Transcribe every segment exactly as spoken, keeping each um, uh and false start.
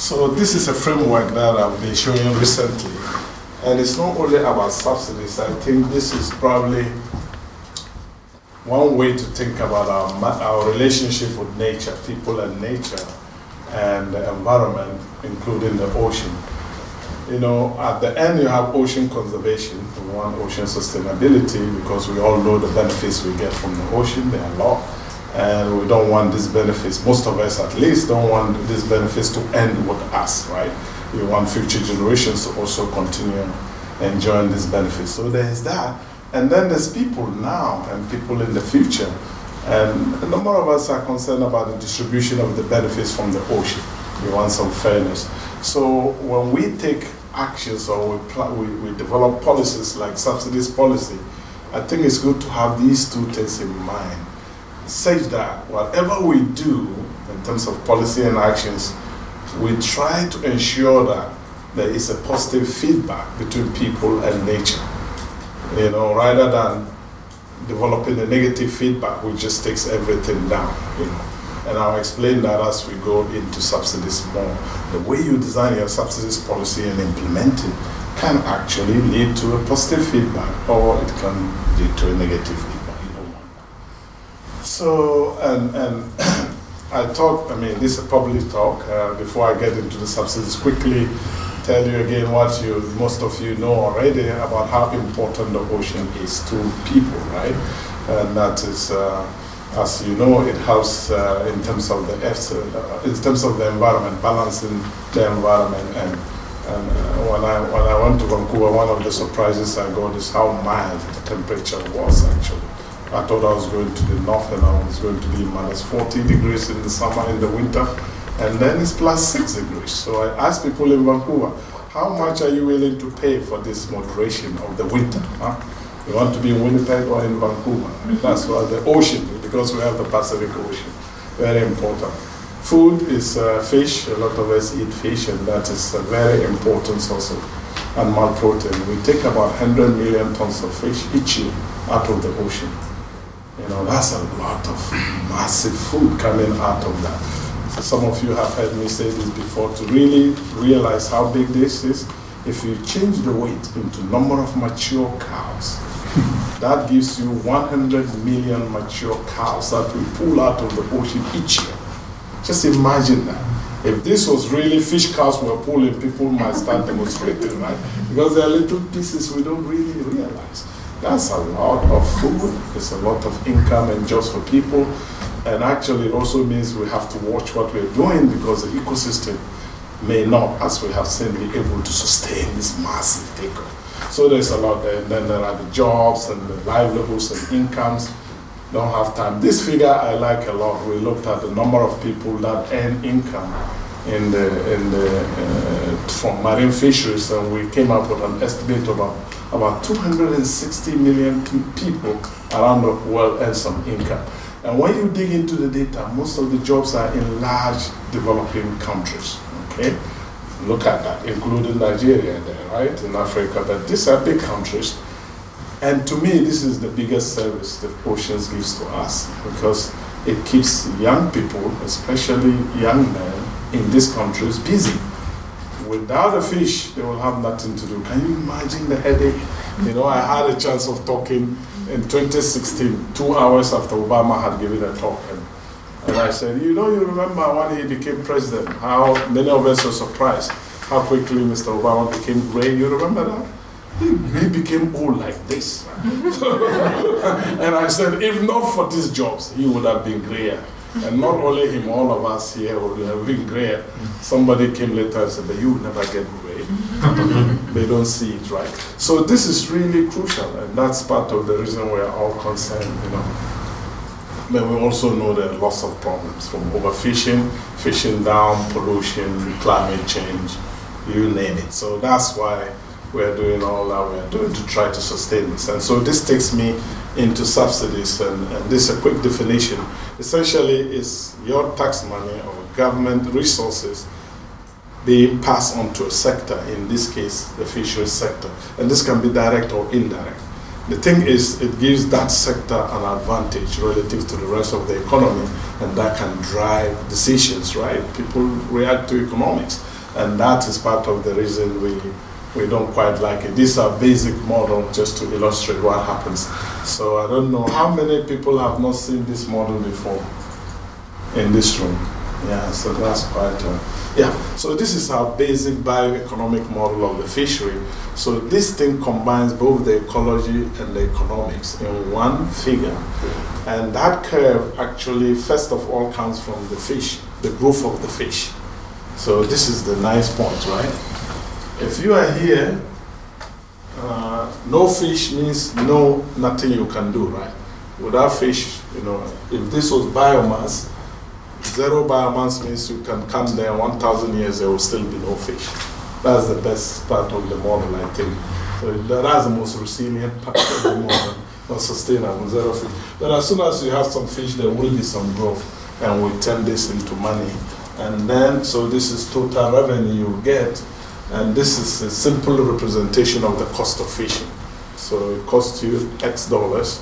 So this is a framework that I've been showing recently. And it's not only about subsidies. I think this is probably one way to think about our, our relationship with nature, people and nature, and the environment, including the ocean. You know, at the end you have ocean conservation, we want ocean sustainability because we all know the benefits we get from the ocean, they are a lot. And we don't want these benefits, most of us at least, don't want these benefits to end with us, right? We want future generations to also continue enjoying these benefits. So there's that. And then there's people now and people in the future. And a number of us are concerned about the distribution of the benefits from the ocean. We want some fairness. So when we take actions or we, pl- we, we develop policies like subsidies policy, I think it's good to have these two things in mind. Such that whatever we do in terms of policy and actions, we try to ensure that there is a positive feedback between people and nature. You know, rather than developing a negative feedback which just takes everything down, you know. And I'll explain that as we go into subsidies more. The way you design your subsidies policy and implement it can actually lead to a positive feedback, or it can lead to a negative feedback. So, and, and I thought, I mean, this is a public talk. Uh, before I get into the subsidies, quickly tell you again what you, most of you know already about how important the ocean is to people, right? And that is, uh, as you know, it helps uh, in terms of the uh, in terms of the environment, balancing the environment. And, and uh, when I when I went to Vancouver, one of the surprises I got is how mild the temperature was actually. I thought I was going to the north and I was going to be minus forty degrees in the summer, in the winter, and then it's plus six degrees. So I asked people in Vancouver, how much are you willing to pay for this moderation of the winter? Huh? You want to be in Winnipeg or in Vancouver? That's why the ocean, because we have the Pacific Ocean. Very important. Food is uh, fish. A lot of us eat fish, and that is a very important source of animal protein. We take about one hundred million tons of fish each year out of the ocean. You know, that's a lot of massive food coming out of that. So some of you have heard me say this before. To really realize how big this is, if you change the weight into number of mature cows, that gives you one hundred million mature cows that we pull out of the ocean each year. Just imagine that. If this was really fish cows we're pulling, people might start demonstrating, right? Because there are little pieces we don't really realize. That's a lot of food, it's a lot of income and jobs for people. And actually it also means we have to watch what we're doing because the ecosystem may not, as we have seen, be able to sustain this massive takeoff. So there's a lot there. And then there are the jobs and the livelihoods and incomes. Don't have time. This figure I like a lot. We looked at the number of people that earn income in the, in the, uh, from marine fisheries, and we came up with an estimate of about, about two hundred sixty million people around the world earn some income. And when you dig into the data, most of the jobs are in large developing countries, okay? Look at that, including Nigeria there, right, in Africa. But these are big countries. And to me, this is the biggest service the oceans gives to us because it keeps young people, especially young men, in these countries busy. Without a fish, they will have nothing to do. Can you imagine the headache? You know, I had a chance of talking in twenty sixteen, two hours after Obama had given a talk. And, and I said, you know, you remember when he became president, how many of us were surprised how quickly Mister Obama became gray. You remember that? He, he became old like this. And I said, if not for these jobs, he would have been grayer. And not only him, all of us here would have been grayer. Somebody came later and said, but you will never get gray. They don't see it, right? So this is really crucial, and that's part of the reason we're all concerned, you know. But we also know there are lots of problems, from overfishing, fishing down, pollution, climate change, you name it. So that's why we're doing all that we're doing to try to sustain this. And so this takes me into subsidies, and, and this is a quick definition. Essentially, it's your tax money or government resources being passed on to a sector, in this case, the fisheries sector. And this can be direct or indirect. The thing is, it gives that sector an advantage relative to the rest of the economy, and that can drive decisions, right? People react to economics. And that is part of the reason we we don't quite like it. These are basic model just to illustrate what happens. So I don't know how many people have not seen this model before in this room. Yeah, so that's quite, uh, yeah. So this is our basic bioeconomic model of the fishery. So this thing combines both the ecology and the economics in one figure. And that curve actually, first of all, comes from the fish, the growth of the fish. So this is the nice point, right? If you are here, uh, no fish means no, nothing you can do, right? Without fish, you know, if this was biomass, zero biomass means you can come there one thousand years, there will still be no fish. That's the best part of the model, I think. So that's the most resilient part of the model, not sustainable, zero fish. But as soon as you have some fish, there will be some growth, and we turn this into money. And then, so this is total revenue you get. And this is a simple representation of the cost of fishing. So it costs you X dollars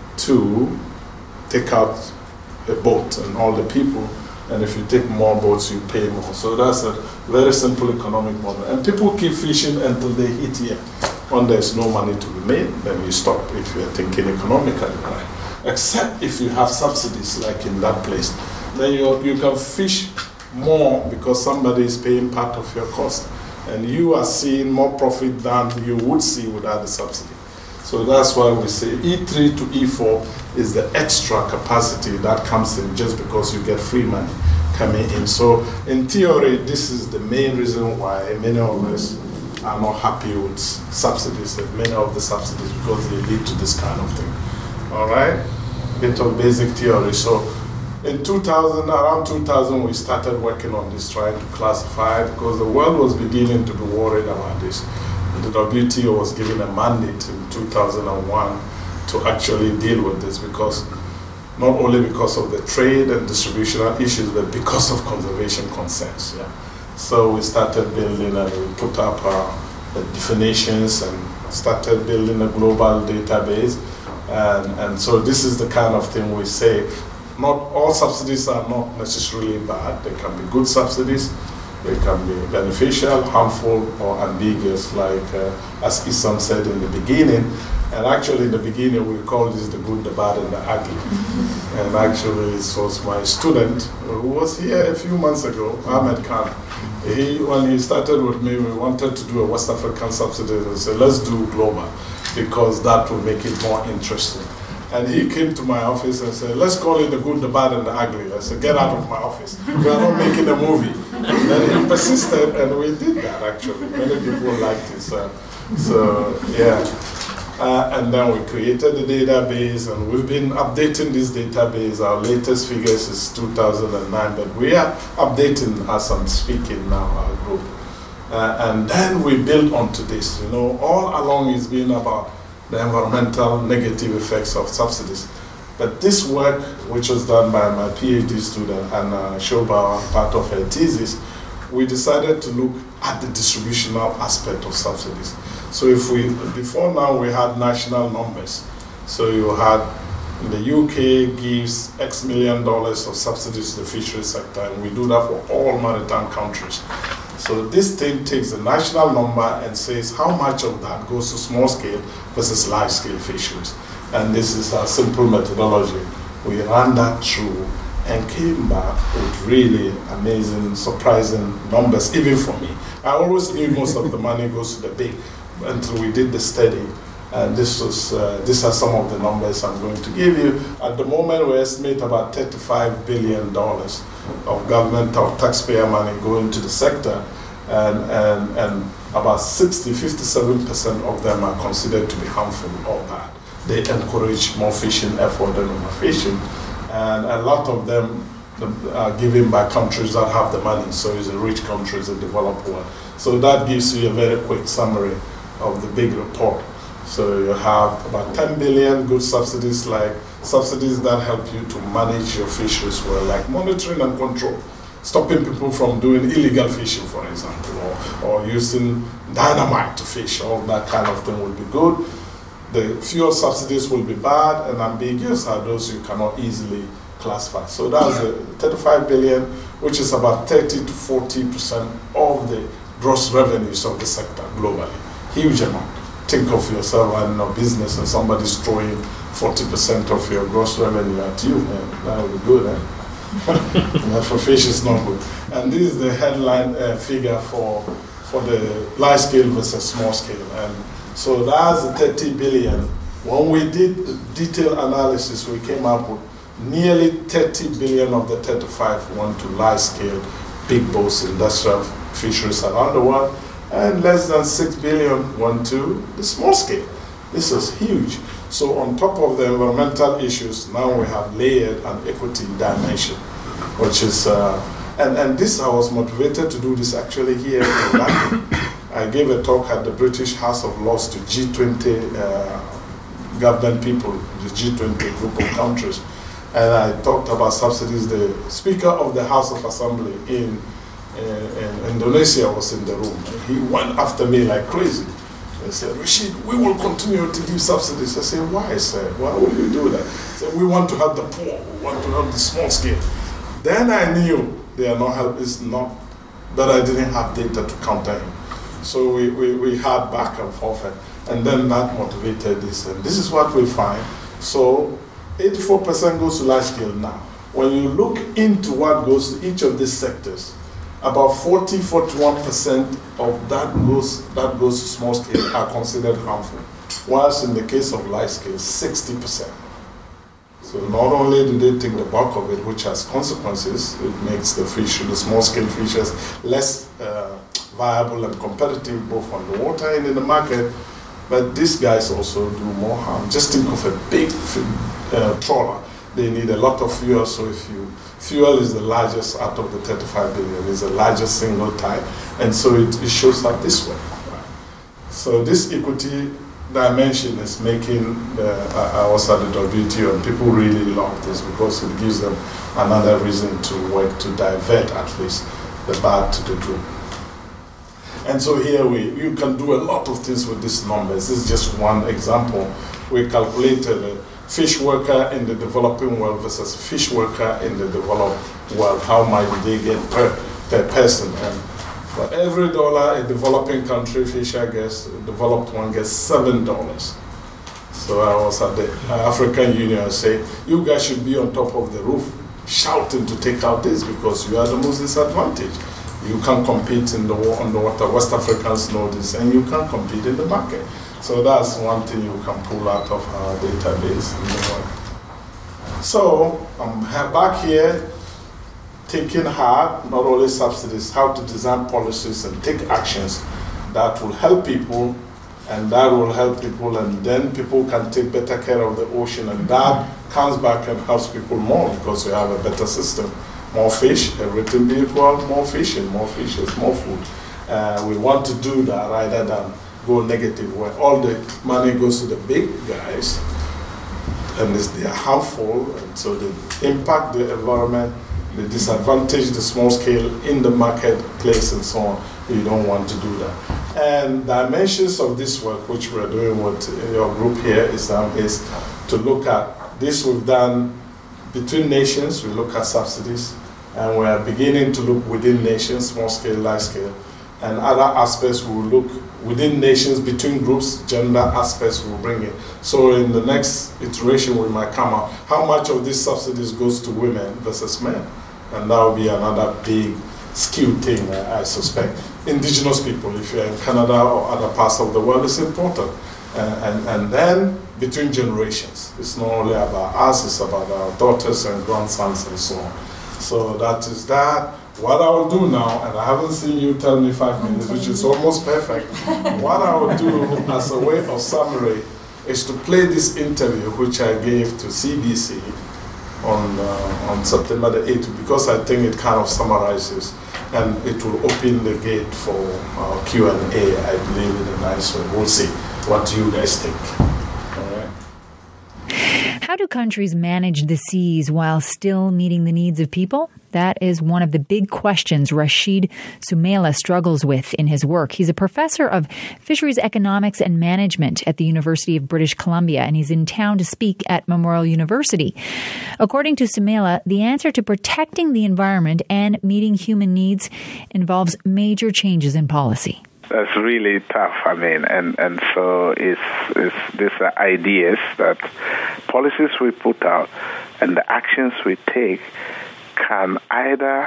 to take out a boat and all the people. And if you take more boats, you pay more. So that's a very simple economic model. And people keep fishing until they hit here. When there's no money to be made, then you stop if you're thinking economically, right? Except if you have subsidies, like in that place. Then you, you can fish more because somebody is paying part of your cost. And you are seeing more profit than you would see without the subsidy. So that's why we say E three to E four is the extra capacity that comes in just because you get free money coming in. So in theory, this is the main reason why many of us are not happy with subsidies, and many of the subsidies, because they lead to this kind of thing. All right? Bit of basic theory. So in two thousand, around two thousand, we started working on this, trying to classify it, because the world was beginning to be worried about this. The W T O was given a mandate in two thousand one to actually deal with this, because not only because of the trade and distributional issues, but because of conservation concerns. Yeah. So we started building and we put up uh, definitions and started building a global database. And, and so this is the kind of thing we say. Not all subsidies are not necessarily bad. They can be good subsidies. They can be beneficial, harmful, or ambiguous, like uh, as Isam said in the beginning. And actually in the beginning we called this the good, the bad, and the ugly. And actually it was my student who was here a few months ago, Ahmed Khan. He, when he started with me, we wanted to do a West African subsidy and said, let's do global, because that will make it more interesting. And he came to my office and said, let's call it the good, the bad, and the ugly. I said, get out of my office. We are not making a movie. And then he persisted, and we did that, actually. Many people liked it. So, so yeah. Uh, and then we created the database, and we've been updating this database. Our latest figures is two thousand nine, but we are updating as I'm speaking now, our group. Uh, and then we build onto this. You know, all along it's been about the environmental negative effects of subsidies. But this work, which was done by my PhD student, Anna Shoba, part of her thesis, we decided to look at the distributional aspect of subsidies. So if we, before now we had national numbers. So you had, the U K gives X million dollars of subsidies to the fisheries sector, and we do that for all maritime countries. So this thing takes the national number and says how much of that goes to small scale versus large scale fisheries. And this is a simple methodology. We ran that through and came back with really amazing, surprising numbers, even for me. I always knew most of the money goes to the big, until we did the study. And this was, uh, these are some of the numbers I'm going to give you. At the moment, we estimate about thirty-five billion dollars of government or taxpayer money going to the sector, and, and, and about sixty, fifty-seven percent of them are considered to be harmful or bad. They encourage more fishing effort than overfishing, and a lot of them are given by countries that have the money, so it's a rich country, it's a developed one. So that gives you a very quick summary of the big report. So you have about ten billion good subsidies, like subsidies that help you to manage your fisheries well, like monitoring and control, stopping people from doing illegal fishing, for example, or, or using dynamite to fish. All that kind of thing will be good. The fuel subsidies will be bad, and ambiguous are those you cannot easily classify. So that's the thirty-five billion. which is about thirty to forty percent of the gross revenues of the sector globally. Huge amount. Think of yourself running a business and somebody's throwing forty percent of your gross revenue at you, man. That would be good, eh? For fish, it's not good. And this is the headline uh, figure for for the large scale versus small scale. And so that's the thirty billion. When we did detailed analysis, we came up with nearly thirty billion of the thirty-five went to large scale, big boats, industrial fisheries around the world, and less than six billion went to the small scale. This is huge. So on top of the environmental issues, now we have layered an equity dimension, which is, uh, and, and this, I was motivated to do this actually here in London. I gave a talk at the British House of Lords to G twenty uh, government people, the G twenty group of countries. And I talked about subsidies. The Speaker of the House of Assembly in, uh, in Indonesia was in the room. And he went after me like crazy. He said, Rashid, we will continue to give subsidies. I said, why, sir? Why will you do that? He said, we want to help the poor. We want to help the small scale. Then I knew they are not help. It's not that I didn't have data to counter him. So we, we, we had back and forth. And then that motivated this. And this is what we find. So eighty-four percent goes to large scale now. When you look into what goes to each of these sectors, about forty, forty-one percent of that goes, that goes to small scale are considered harmful, whilst in the case of large scale, sixty percent. So not only do they take the bulk of it, which has consequences, it makes the fish, the small scale fishes less uh, viable and competitive both on the water and in the market, but these guys also do more harm. Just think of a big uh, trawler. They need a lot of fuel, so if you, fuel is the largest out of the thirty-five billion, is the largest single type, and so it, it shows up this way. So this equity dimension is making, the, I was at the W T O, and people really love this because it gives them another reason to work to divert at least the bad to the good. And so here we, you can do a lot of things with these numbers. This is just one example. We calculated a fish worker in the developing world versus fish worker in the developed world. How much they get per, per person. And for every dollar a developing country fisher gets, a developed one gets seven dollars. So I was at the African Union and said, you guys should be on top of the roof shouting to take out this because you are the most disadvantaged. You can't compete in the on the water. West Africans know this, and you can't compete in the market. So that's one thing you can pull out of our database in the market. So I'm back here thinking hard, not only subsidies, how to design policies and take actions that will help people, and that will help people, and then people can take better care of the ocean, and that comes back and helps people more because we have a better system. More fish, everything be equal, more fishing, more fishes, more food. Uh, we want to do that rather than go negative where all the money goes to the big guys and they are harmful, and so they impact the environment, they disadvantage the small scale in the marketplace and so on. You don't want to do that. And dimensions of this work, which we're doing with your group here, is, um, is to look at this. We've done between nations, we look at subsidies. And we are beginning to look within nations, small scale, large scale. And other aspects we will look within nations, between groups, gender aspects we will bring in. So in the next iteration we might come out, how much of these subsidies goes to women versus men? And that will be another big skewed thing, I suspect. Indigenous people, if you're in Canada or other parts of the world, it's important. And, and, and then between generations. It's not only about us, it's about our daughters and grandsons and so on. So that is that. What I will do now, and I haven't seen you tell me five minutes, which is almost perfect. What I will do as a way of summary is to play this interview which I gave to C B C on uh, on September the eighth, because I think it kind of summarizes, and it will open the gate for uh, Q and A, I believe, in a nice way. We'll see. What do you guys think? How do do countries manage the seas while still meeting the needs of people? That is one of the big questions Rashid Soumela struggles with in his work. He's a professor of fisheries economics and management at the University of British Columbia, and he's in town to speak at Memorial University. According to Soumela, the answer to protecting the environment and meeting human needs involves major changes in policy. That's really tough. I mean, and, and so it's, it's these are ideas that policies we put out and the actions we take can either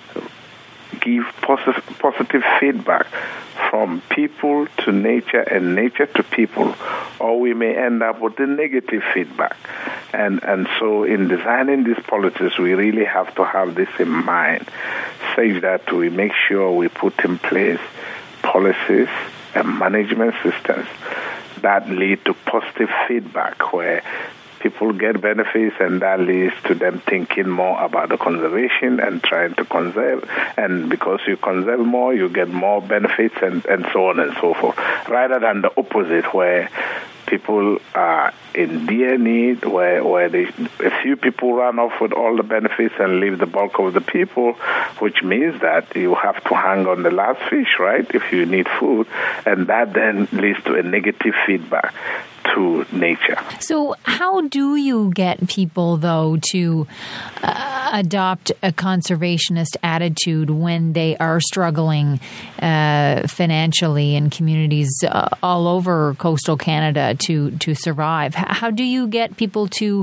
give positive, positive feedback from people to nature and nature to people, or we may end up with the negative feedback. And and so in designing these policies, we really have to have this in mind, such that we make sure we put in place policies and management systems that lead to positive feedback, where people get benefits, and that leads to them thinking more about the conservation and trying to conserve. And because you conserve more, you get more benefits, and, and so on and so forth, rather than the opposite, where people are in dire need, where, where they, a few people run off with all the benefits and leave the bulk of the people, which means that you have to hang on the last fish, right, if you need food. And that then leads to a negative feedback to nature. So how do you get people, though, to uh, adopt a conservationist attitude when they are struggling uh, financially in communities uh, all over coastal Canada to, to survive? How do you get people to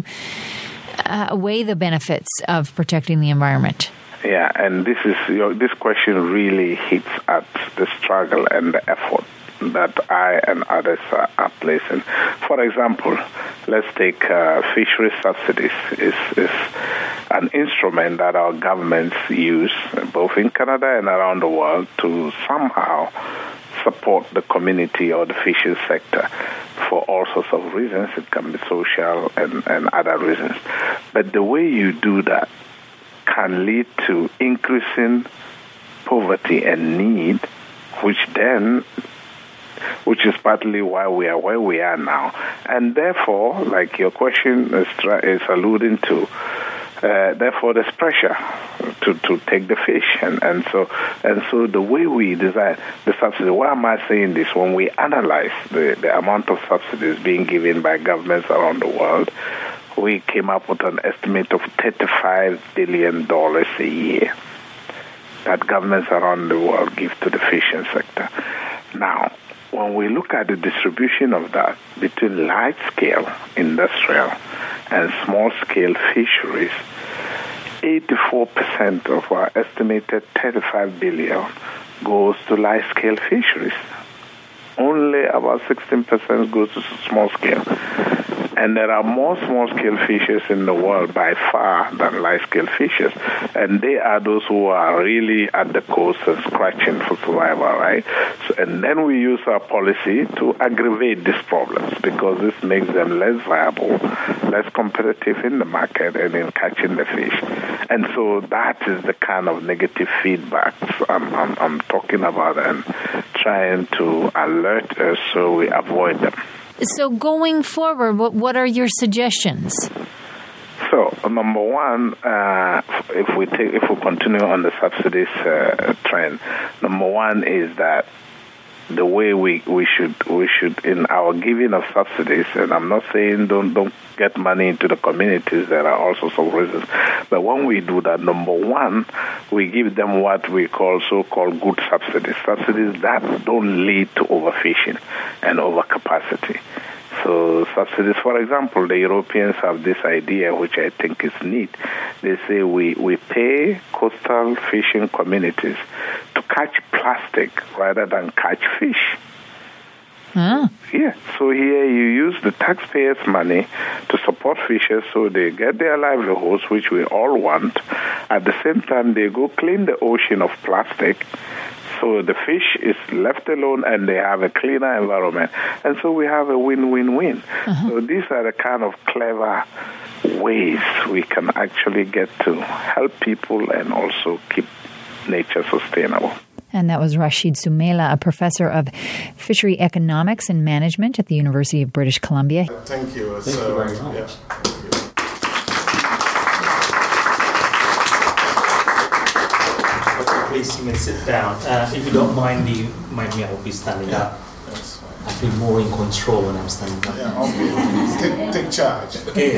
uh, weigh the benefits of protecting the environment? Yeah, and this is you know, this question really hits at the struggle and the effort that I and others are, are placing. For example, let's take uh, fisheries subsidies. is is an instrument that our governments use both in Canada and around the world to somehow support the community or the fishing sector for all sorts of reasons. It can be social and, and other reasons. But the way you do that can lead to increasing poverty and need, which then which is partly why we are where we are now. And therefore, like your question is, is alluding to, uh, therefore there's pressure to, to take the fish. And, and so and so the way we design the subsidy, why am I saying this? When we analyze the, the amount of subsidies being given by governments around the world, we came up with an estimate of thirty-five billion dollars a year that governments around the world give to the fishing sector. Now, when we look at the distribution of that between large-scale industrial and small-scale fisheries, eighty-four percent of our estimated thirty-five billion dollars goes to large-scale fisheries. Only about sixteen percent goes to small-scale. And there are more small-scale fishers in the world by far than large-scale fishers. And they are those who are really at the coast and scratching for survival, right? So, and then we use our policy to aggravate these problems because this makes them less viable, less competitive in the market and in catching the fish. And so that is the kind of negative feedback I'm, I'm, I'm talking about and trying to alert us so we avoid them. So going forward, what, what are your suggestions? So number one, uh, if we take, if we continue on the subsidies uh, trend, number one is that the way we, we should we should in our giving of subsidies, and I'm not saying don't don't get money into the communities. There are all sorts of reasons, but when we do that, number one, we give them what we call so-called good subsidies, subsidies that don't lead to overfishing and overcapacity. So subsidies, for example, the Europeans have this idea, which I think is neat. They say we, we pay coastal fishing communities to catch plastic rather than catch fish. Huh? Yeah, so here you use the taxpayers' money to support fishers so they get their livelihoods, which we all want. At the same time, they go clean the ocean of plastic. So the fish is left alone and they have a cleaner environment. And so we have a win-win-win. Uh-huh. So these are the kind of clever ways we can actually get to help people and also keep nature sustainable. And that was Rashid Soumela, a professor of fishery economics and management at the University of British Columbia. Thank you. Thank you very much. Yeah, thank you. please, you may sit down. Uh, if you don't mind, the, mind me, I will be standing Yeah. up. I feel more in control when I'm standing up. Yeah, okay. take, take charge. Okay.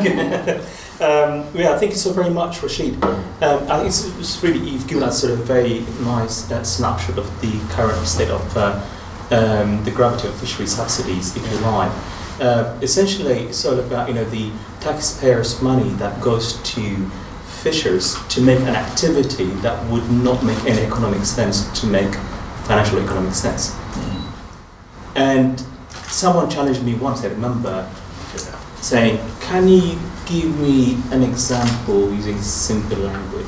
um, yeah, thank you so very much, Rashid. Um, I think it's, it's really, you've given us sort of a very nice uh, snapshot of the current state of uh, um, the gravity of fishery subsidies, if you like. Uh, essentially, it's all about, you know, the taxpayers' money that goes to fishers to make an activity that would not make any economic sense to make financial economic sense. Mm. And someone challenged me once, I remember, saying, can you give me an example using simple language?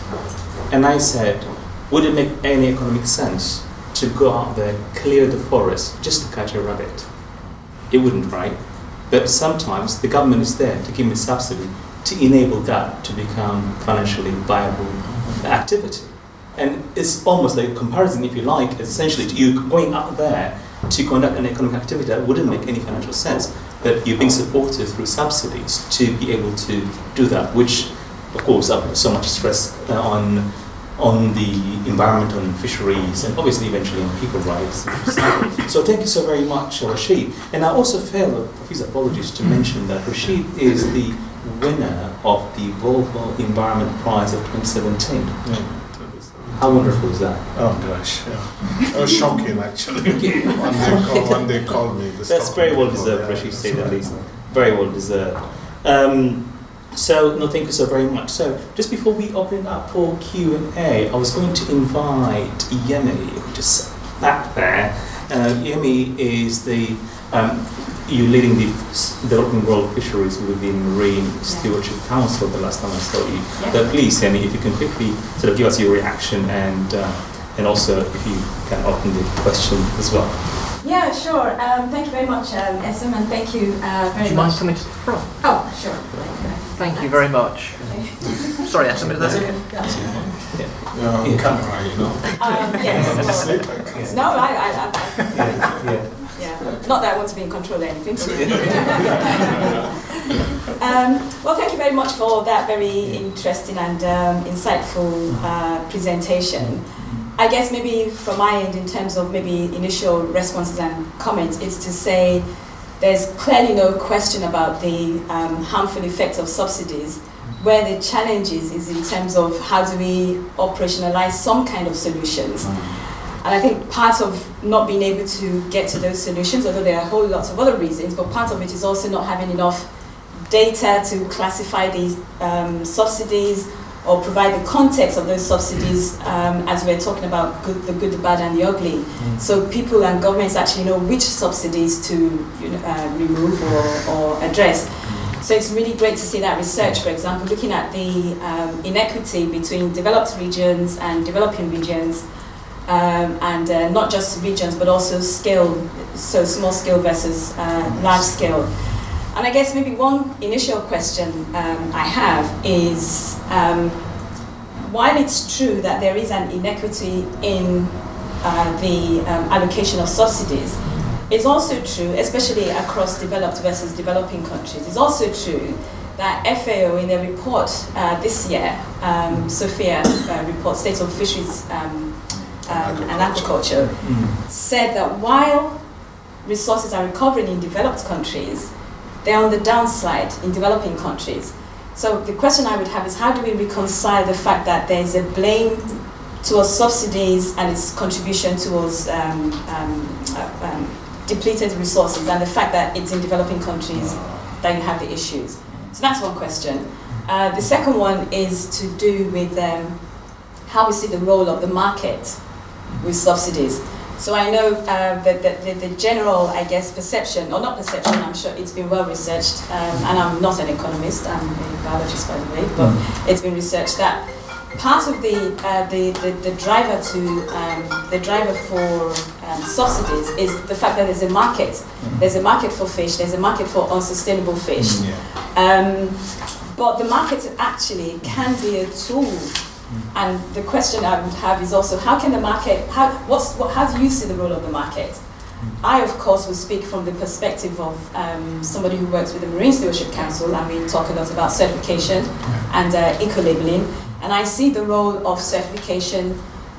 And I said, would it make any economic sense to go out there, clear the forest, just to catch a rabbit? It wouldn't, right? But sometimes the government is there to give me subsidy to enable that to become financially viable activity. And it's almost like a comparison, if you like, is essentially to you going out there to conduct an economic activity that wouldn't make any financial sense, but you're being supported through subsidies to be able to do that, which, of course, I put so much stress uh, on on the environment, on fisheries, and obviously eventually on people rights. So thank you so very much, Rashid. And I also failed, profuse apologies, to mention that Rashid is the winner of the Volvo Environment Prize of twenty seventeen. Yeah. How wonderful is that? Oh gosh, yeah. It was shocking actually. when, they call, when they called me. That's very well deserved, Rashid, to say the least. Very well deserved. Um, so, no, thank you so very much. So, just before we open it up for Q and A, I was going to invite Yemi, just back there. Uh, Yemi is the, um, you're leading the Developing World Fisheries within Marine Stewardship Council the last time I saw you. Yeah. But please, Yemi, if you can quickly sort of give us your reaction and uh, and also if you can open the question as well. Yeah, sure. Um, thank you very much, um, Essam, and thank you uh, very Do you much. mind coming to the front? Oh, sure. Thank you very much. Okay. Sorry, Essam, is that okay? Yeah, yeah. Yeah. Camera, you know. Um, yes. Well, no, I, I, I, I Yeah, yeah. yeah. Not that I want to be in control or anything. um, well, thank you very much for that very interesting and um, insightful uh, presentation. I guess maybe from my end, in terms of maybe initial responses and comments, it's to say there's clearly no question about the um, harmful effects of subsidies. Where the challenge is, is in terms of how do we operationalize some kind of solutions. And I think part of not being able to get to those solutions, although there are a whole lot of other reasons, but part of it is also not having enough data to classify these um, subsidies or provide the context of those subsidies um, as we're talking about good, the good, the bad and the ugly. Mm. So people and governments actually know which subsidies to you know, uh, remove or, or address. So it's really great to see that research, for example, looking at the um, inequity between developed regions and developing regions, um, and uh, not just regions, but also scale, so small scale versus uh, large scale. And I guess maybe one initial question um, I have is, um, while it's true that there is an inequity in uh, the um, allocation of subsidies, it's also true, especially across developed versus developing countries, it's also true that F A O in their report uh, this year, um, Sophia uh, report, State of Fisheries um, um, and Aquaculture, mm. said that while resources are recovering in developed countries, they're on the downside in developing countries. So the question I would have is, how do we reconcile the fact that there's a blame towards subsidies and its contribution towards um, um, uh, um, depleted resources, and the fact that it's in developing countries that you have the issues? So that's one question. Uh, the second one is to do with um, how we see the role of the market with subsidies. So I know uh, that the, the, the general, I guess, perception, or not perception, I'm sure it's been well researched, um, and I'm not an economist, I'm a biologist by the way, but mm. it's been researched that part of the uh, the, the, the driver to um, the driver for um, subsidies is the fact that there's a market. Mm. There's a market for fish. There's a market for unsustainable fish. Mm, yeah. um, but the market actually can be a tool. Mm. And the question I would have is also, how can the market? How what's what, how do you see the role of the market? Mm. I, of course, will speak from the perspective of um, somebody who works with the Marine Stewardship Council, and we talk a lot about certification and uh, eco-labeling. And I see the role of certification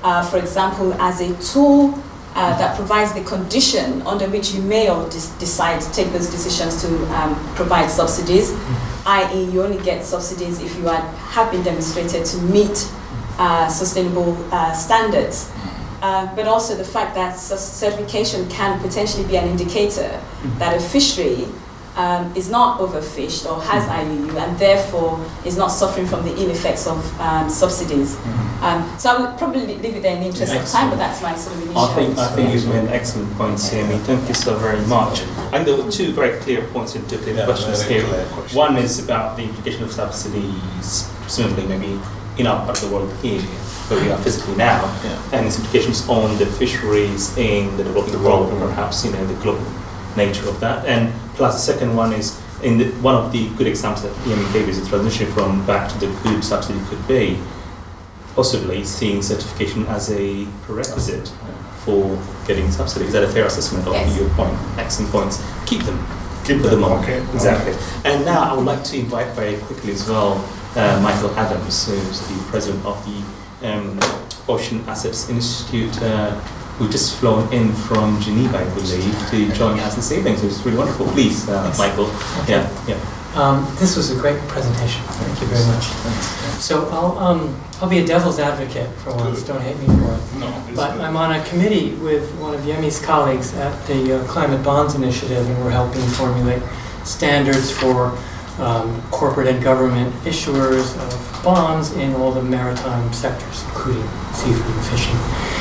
uh, for example, as a tool uh, that provides the condition under which you may or dis- decide to take those decisions to um, provide subsidies, that is you only get subsidies if you are, have been demonstrated to meet uh, sustainable uh, standards. Uh, but also the fact that certification can potentially be an indicator that a fishery um, is not overfished or has I U U and therefore is not suffering from the ill effects of um, subsidies. Um, so I would probably leave it there in the interest of time, but that's my sort of initial. I think I think you've made excellent points here. I mean, thank you so very much. I think there were two very clear points into the Yeah, questions very here. clear questions. One is about the implication of subsidies, presumably maybe in our part of the world here, where we are physically now, Yeah. and its implications on the fisheries in the developing world, Developing. perhaps, you know, the global nature of that. And plus the second one is, in the, one of the good examples that Ian gave is the transition from back to the good subsidy could be, possibly seeing certification as a prerequisite for getting subsidy. Is that a fair assessment of Yes. your point? Excellent points. Keep them. Keep for them, the moment. okay. Exactly. And now I would like to invite very quickly as well uh, Michael Adams, who's the president of the um, Ocean Assets Institute, uh, who just flown in from Geneva, I believe, to join us this evening. So it's really wonderful. Please, uh, Yes. Michael. Yeah, yeah. Um, this was a great presentation. Thank you very much. So I'll um, I'll be a devil's advocate for once. Don't hate me for it. No, it's But good. I'm on a committee with one of Yemi's colleagues at the uh, Climate Bonds Initiative, and we're helping formulate standards for um, corporate and government issuers of bonds in all the maritime sectors, including seafood and fishing.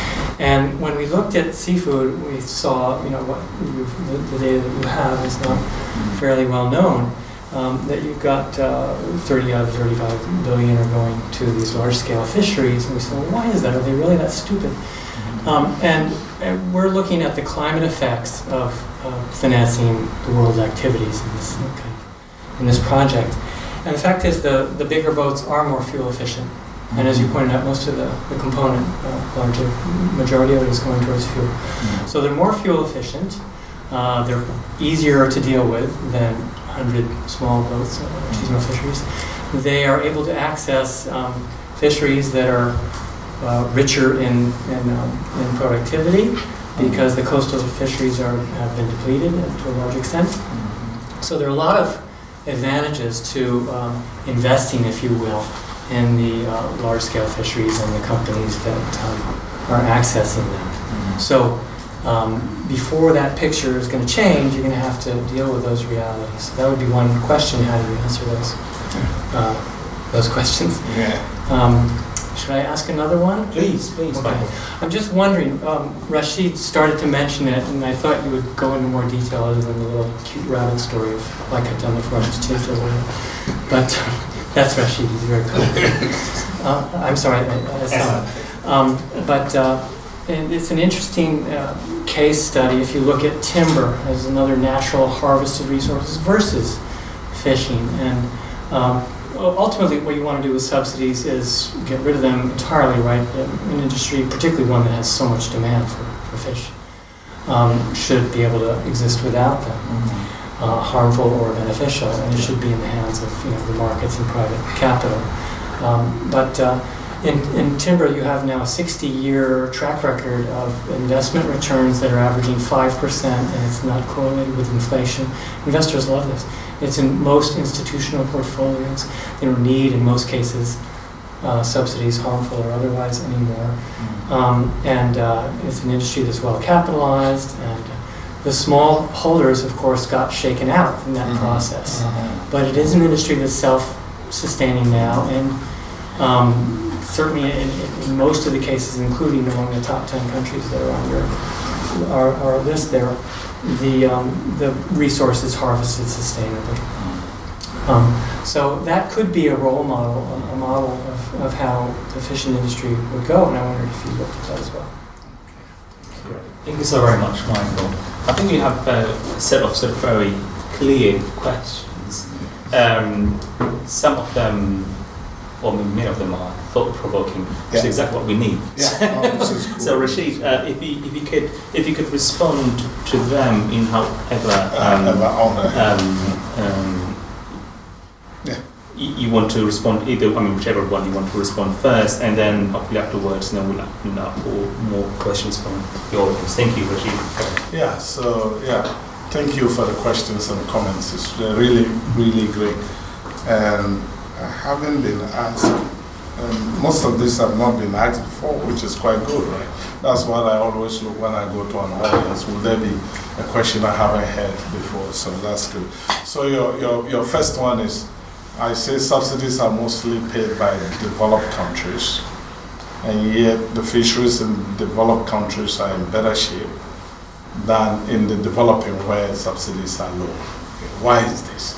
And when we looked at seafood, we saw, you know, what you've, the, the data that you have is not fairly well known. Um, that you've got uh, thirty out of thirty-five billion are going to these large-scale fisheries, and we said, well, why is that? Are they really that stupid? Um, and, and we're looking at the climate effects of uh, financing the world's activities in this okay, in this project. And the fact is, the the bigger boats are more fuel efficient, and as you pointed out, most of the, the component, uh, larger majority of it is going towards fuel. So they're more fuel efficient. Uh, they're easier to deal with than one hundred small boats, uh, artisanal fisheries. They are able to access um, fisheries that are uh, richer in in, um, in productivity because the coastal fisheries are have been depleted to a large extent. So there are a lot of advantages to um, investing, if you will, in the uh, large-scale fisheries and the companies that um, are accessing them. So. Um, before that picture is going to change, you're going to have to deal with those realities. So that would be one question: how do you answer those uh, those questions? Yeah. Um, should I ask another one? Please, please, Okay. Michael. I'm just wondering. Um, Rashid started to mention it, and I thought you would go into more detail other than the little cute rabbit story of like I've done before. I just changed it a little. But that's Rashid. He's very cool. uh, I'm sorry. I, I saw it. Um, but. Uh, And it's an interesting uh, case study if you look at timber as another natural harvested resources versus fishing. And um, ultimately what you want to do with subsidies is get rid of them entirely, right? An industry, particularly one that has so much demand for, for fish, um, should be able to exist without them, uh, harmful or beneficial, and it should be in the hands of, you know, the markets and private capital. Um, but uh, In, in timber, you have now a sixty-year track record of investment returns that are averaging five percent, and it's not correlated with inflation. Investors love this. It's in most institutional portfolios. They don't need, in most cases, uh, subsidies, harmful or otherwise, anymore. Um, and uh, it's an industry that's well capitalized, and the small holders, of course, got shaken out in that mm-hmm. process. Mm-hmm. But it is an industry that's self-sustaining now, and um, certainly in, in most of the cases, including among the top ten countries that are on your our, our list there, the um, the resource is harvested sustainably. Um, so that could be a role model, a, a model of, of how the fishing industry would go, and I wondered if you looked at that as well. Great. Thank you so very much, Michael. I think we have a set of sort of very clear questions. Um, some of them, or many of them are thought-provoking, which is Yeah. exactly what we need. Yeah. Oh, this is cool. So Rashid, uh, if you if you could if you could respond to them in however Uh, um, ever honor. um, um, Yeah. you, you want to respond either, I mean, whichever one you want to respond first, and then hopefully afterwards, then we'll open up for more questions from the audience. Thank you, Rashid. Yeah, so, yeah, thank you for the questions and comments. It's really, really great. And I haven't been asked, and most of these have not been asked before, which is quite good, right? That's what I always look when I go to an audience. Will there be a question I haven't heard before? So that's good. So your, your, your first one is, I say subsidies are mostly paid by developed countries, and yet the fisheries in developed countries are in better shape than in the developing where subsidies are low. Okay, why is this?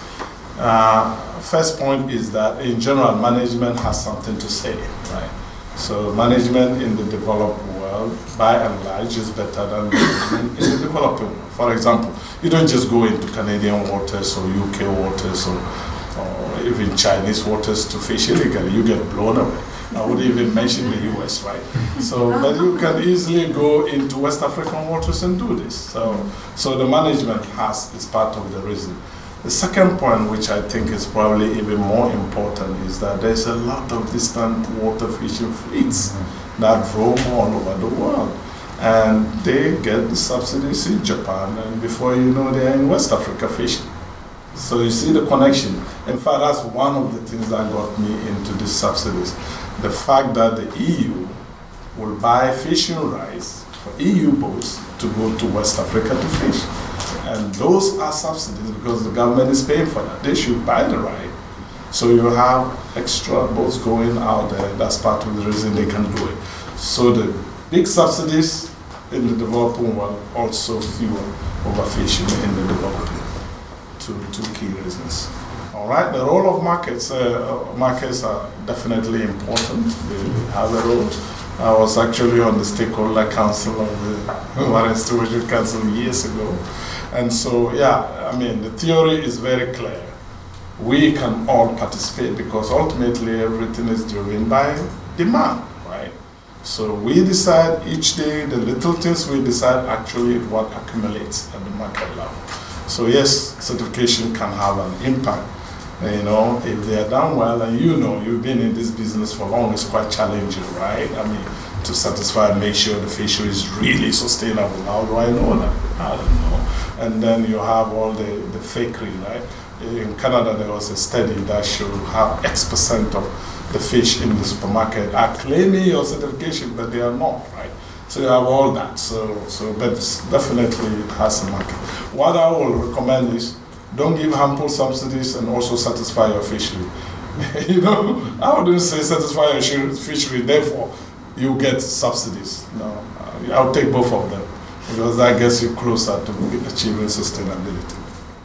Uh, first point is that in general, management has something to say, right? So management in the developed world, by and large, is better than management in the developing world. For example, you don't just go into Canadian waters or U K waters or, or even Chinese waters to fish illegally. You get blown away. I would even mention the U S, right? So, but you can easily go into West African waters and do this. So, so the management has is part of the reason. The second point, which I think is probably even more important, is that there's a lot of distant water fishing fleets mm-hmm. that roam all over the world. And they get the subsidies in Japan, and before you know, they're in West Africa fishing. So you see the connection. In fact, that's one of the things that got me into these subsidies. The fact that the E U will buy fishing rights for E U boats to go to West Africa to fish. And those are subsidies because the government is paying for that. They should buy the right. So you have extra boats going out there. That's part of the reason they can do it. So the big subsidies in the developing world also fuel overfishing in the developing. Two, two key reasons. All right, the role of markets. Uh, markets are definitely important. They have a role. I was actually on the stakeholder council of the Marine Stewardship Council years ago. And so, yeah, I mean, the theory is very clear. We can all participate because ultimately everything is driven by demand, right? So we decide each day, the little things we decide actually what accumulates at the market level. So yes, certification can have an impact. You know, if they are done well, and you know, you've been in this business for long, it's quite challenging, right? I mean, to satisfy and make sure the fishery is really sustainable. How do I know that? I don't know. And then you have all the, the fakery, right? In Canada, there was a study that showed how X percent of the fish in the supermarket are claiming your certification, but they are not, right? So you have all that. So, so but definitely it has a market. What I will recommend is don't give harmful subsidies and also satisfy your fishery. You know, I wouldn't say satisfy your fishery, therefore you get subsidies. No, I'll take both of them because that gets you closer to achieving sustainability.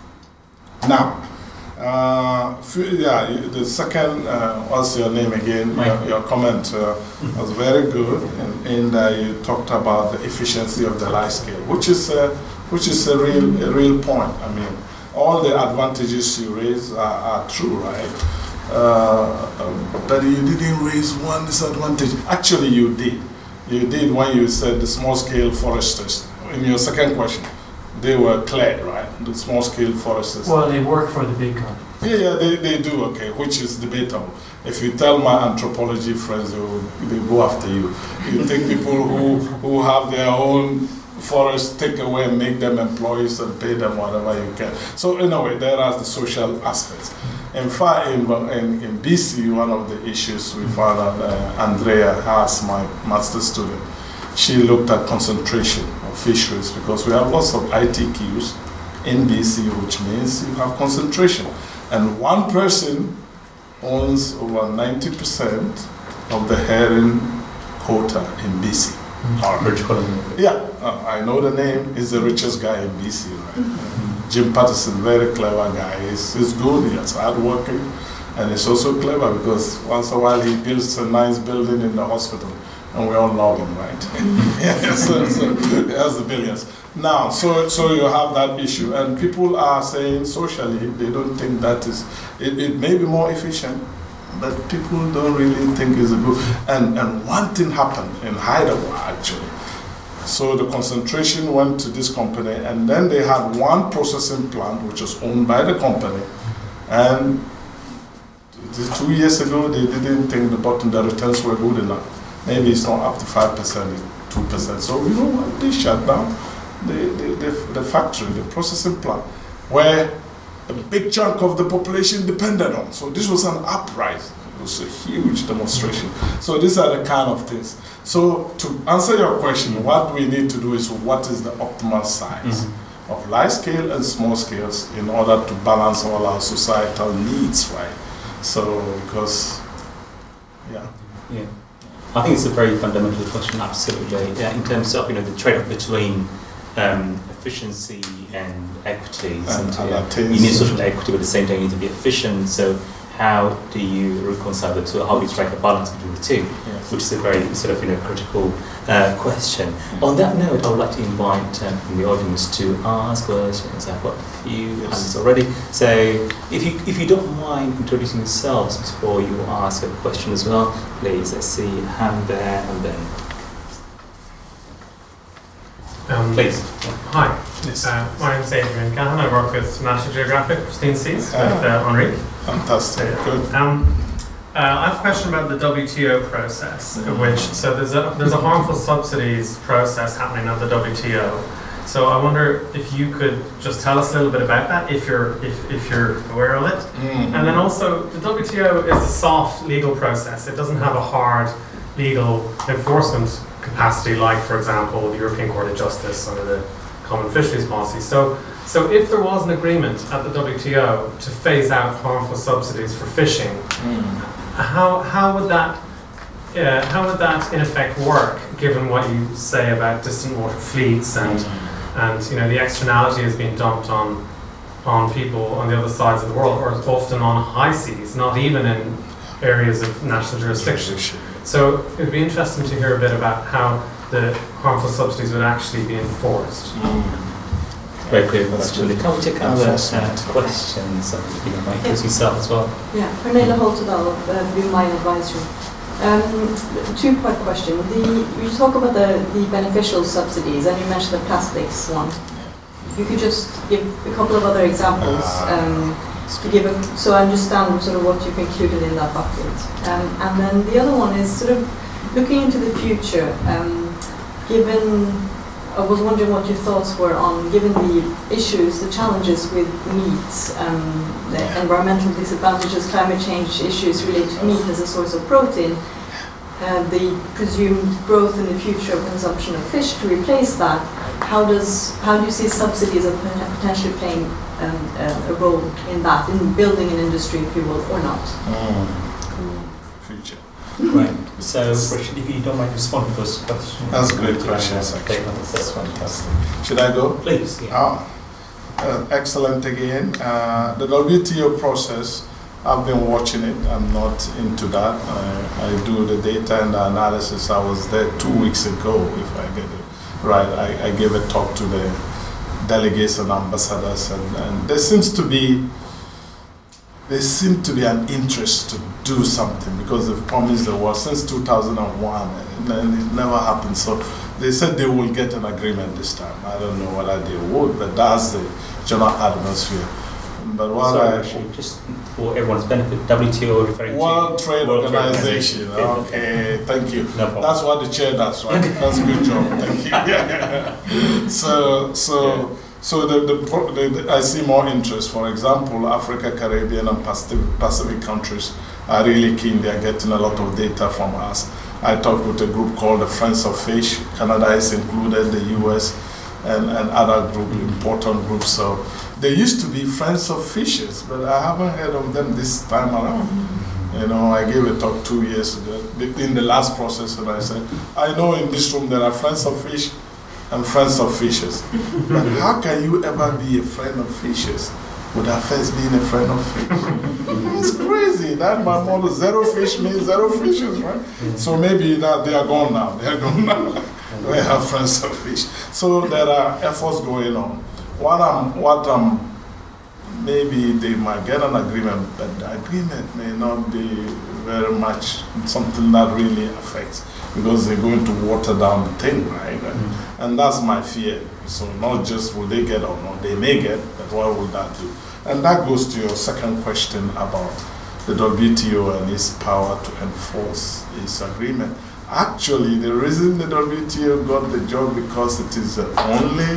Now, uh, yeah, the second, uh, what's your name again? Your, your comment uh, was very good, and in that you talked about the efficiency of the life scale, which is a, which is a real, a real point. I mean, all the advantages you raise are, are true, right? Uh, um, but you didn't raise one disadvantage. Actually, you did. You did when you said the small-scale foresters. In your second question, they were clear, right? The small-scale foresters. Well, they work for the big company. Yeah, yeah, they, they do, okay, which is debatable. If you tell my anthropology friends, they will, they will go after you. You think people who, who have their own forests take away and make them employees and pay them whatever you can. So in a way, there are the social aspects. In fact, in, in, in B C, one of the issues we found out, uh, Andrea Haas, my master's student, she looked at concentration of fisheries because we have lots of I T Qs in B C, which means you have concentration. And one person owns over ninety percent of the herring quota in B C. Mm-hmm. Yeah, uh, I know the name. He's the richest guy in B C, right? Mm-hmm. Jim Patterson, very clever guy. He's, he's good, he's hardworking, and he's also clever because once in a while he builds a nice building in the hospital, and we all love him, right? Yeah, so, so he has the billions. Now, so so you have that issue, and people are saying socially they don't think that is, it, it may be more efficient, but people don't really think it's a good. And and one thing happened in Hyderabad actually. So the concentration went to this company, and then they had one processing plant which was owned by the company, and this two years ago, they didn't think the bottom, the returns were good enough. Maybe it's not up to five percent, it's two percent. So, you know what, they shut down the, the, the, the factory, the processing plant, where a big chunk of the population depended on. So this was an uprising. It was a huge demonstration. So these are the kind of things. So to answer your question, what we need to do is what is the optimal size mm-hmm. of large scale and small scales in order to balance all our societal needs, right? So, because, yeah. Yeah. I think it's a very fundamental question, absolutely. Yeah, in terms of, you know, the trade-off between um, efficiency and equity. And so, yeah, you need social equity, but at the same time you need to be efficient. So how do you reconcile the two? How do you strike a balance between the two? Yes. Which is a very sort of, you know, critical uh, question. Mm-hmm. On that note, I would like to invite um, from the audience to ask questions. I've got a few hands already. So if you if you don't mind introducing yourselves before you ask a question as well, please. I see a hand there and then. Um, Please. Hi, yes. uh, my name is Adrian Gahan. I work with National Geographic, Pristine Seas, uh, with uh, Henri. Fantastic, uh, good. Um, uh, I have a question about the W T O process, mm-hmm. which, so there's a, there's a harmful subsidies process happening at the W T O. So I wonder if you could just tell us a little bit about that, if you're if, if you're aware of it. Mm-hmm. And then also, the W T O is a soft legal process. It doesn't have a hard legal enforcement capacity, like, for example, the European Court of Justice under the Common Fisheries Policy. So, so if there was an agreement at the W T O to phase out harmful subsidies for fishing, mm. how how would that uh, how would that in effect work? Given what you say about distant water fleets and mm. and you know the externality is being dumped on on people on the other sides of the world, or often on high seas, not even in areas of national jurisdiction. So it would be interesting to hear a bit about how the harmful subsidies would actually be enforced. Mm. Very clear question. Can we take other uh, questions? You know, might use yourself as well. Yeah, Pernilla Holtedal of uh, Blue Mine Advisory. Um, two-part question. The, you talk about the, the beneficial subsidies, and you mentioned the plastics one. If you could just give a couple of other examples. Um, to give a, so I understand sort of what you've included in that bucket. Um, and then the other one is sort of looking into the future, um, given, I was wondering what your thoughts were on, given the issues, the challenges with meat, um, the environmental disadvantages, climate change issues related to meat as a source of protein, uh, the presumed growth in the future of consumption of fish to replace that. How does how do you see subsidies as potentially playing um, uh, a role in that, in building an industry, if you will, or not? Mm. Future. Right. So, Rashid, if you don't mind responding to those questions. That's a great question. That's fantastic. Should I go? Please. Yeah. Oh, uh, excellent again. Uh, the W T O process, I've been watching it. I'm not into that. I, I do the data and the analysis. I was there two weeks ago, if I get it right. I, I gave a talk to the delegates and ambassadors, and, and there seems to be there seems to be an interest to do something because they've promised the world since two thousand one, and it never happened. So they said they will get an agreement this time. I don't know whether they would, but that's the general atmosphere. But what Sorry, I actually, just for everyone's benefit, W T O referring World to Trade World Organization. Trade Okay, thank you. No problem. That's what the chair does, right? That's a good job. Thank you. so, so, Yeah. so the, the, pro- the, the I see more interest. For example, Africa, Caribbean, and Pacific, Pacific countries are really keen. They are getting a lot of data from us. I talked with a group called the Friends of Fish. Canada is included, the U S, and, and other group, important groups. So there used to be Friends of Fishers, but I haven't heard of them this time around. You know, I gave a talk two years ago in the last process, and I said, I know in this room there are Friends of Fish and Friends of Fishers. But how can you ever be a friend of fishers without first being a friend of fish? It's crazy. That my model, zero fish means zero fishes, right? So maybe that they are gone now. They are gone now. We have Friends of Fish. So there are efforts going on. What I'm, what I'm, maybe they might get an agreement, but the agreement may not be very much something that really affects, because they're going to water down the thing, right? Mm-hmm. And that's my fear. So not just will they get or not, they may get, but what will that do? And that goes to your second question about the W T O and its power to enforce its agreement. Actually, the reason the W T O got the job because it is the only,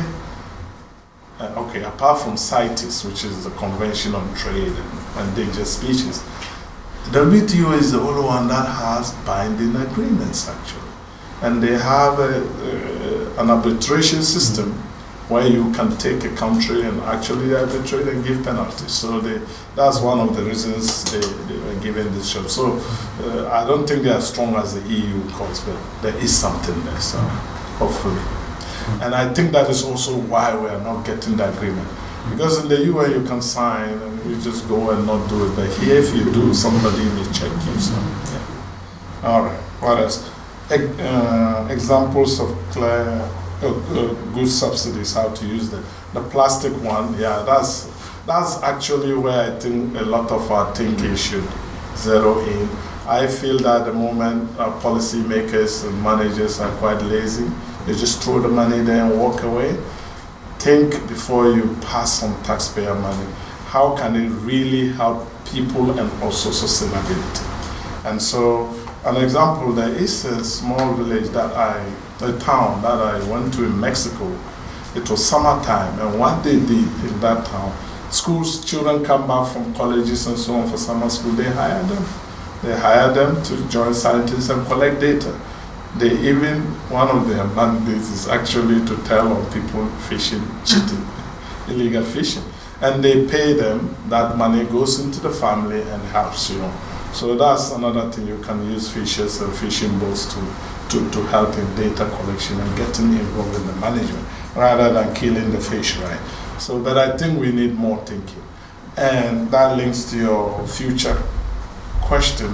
uh, okay, apart from CITES, which is the Convention on Trade and Endangered Species, the W T O is the only one that has binding agreements, actually. And they have a, a, an arbitration system where you can take a country and actually arbitrate and give penalties. So they, that's one of the reasons they, they were given this job. So uh, I don't think they are as strong as the E U courts, but there is something there, so hopefully. And I think that is also why we are not getting the agreement. Because in the U N you can sign and you just go and not do it. But here if you do, somebody may check you. So, yeah. All right, what else? E- uh, examples of clear Uh, uh, good subsidies, how to use them. The plastic one, yeah, that's that's actually where I think a lot of our thinking should zero in. I feel that at the moment our policymakers and managers are quite lazy. They just throw the money there and walk away. Think before you pass on taxpayer money. How can it really help people and also sustainability? And so, an example, there is a small village that I a town that I went to in Mexico. It was summertime, and what they did in that town, schools, children come back from colleges and so on for summer school, they hire them. They hire them to join scientists and collect data. They even, one of their mandates is actually to tell on people fishing, cheating, illegal fishing. And they pay them, that money goes into the family and helps, you know. So that's another thing, you can use fishers and fishing boats to To, to help in data collection and getting involved in the management rather than killing the fish, right? So, but I think we need more thinking. And that links to your future question.